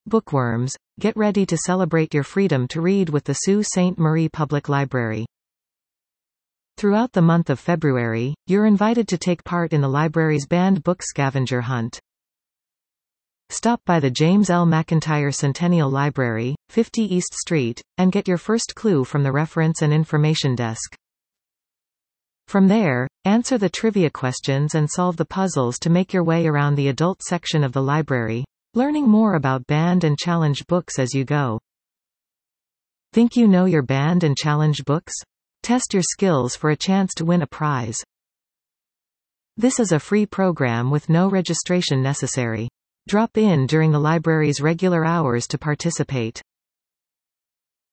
Bookworms, get ready to celebrate your freedom to read with the Sault Ste. Marie Public Library. Throughout the month of February, you're invited to take part in the library's banned book scavenger hunt. Stop by the James L. McIntyre Centennial Library, 50 East Street, and get your first clue from the Reference and Information Desk. From there, answer the trivia questions and solve the puzzles to make your way around the adult section of the library, learning more about banned and challenged books as you go. Think you know your banned and challenged books? Test your skills for a chance to win a prize. This is a free program with no registration necessary. Drop in during the library's regular hours to participate.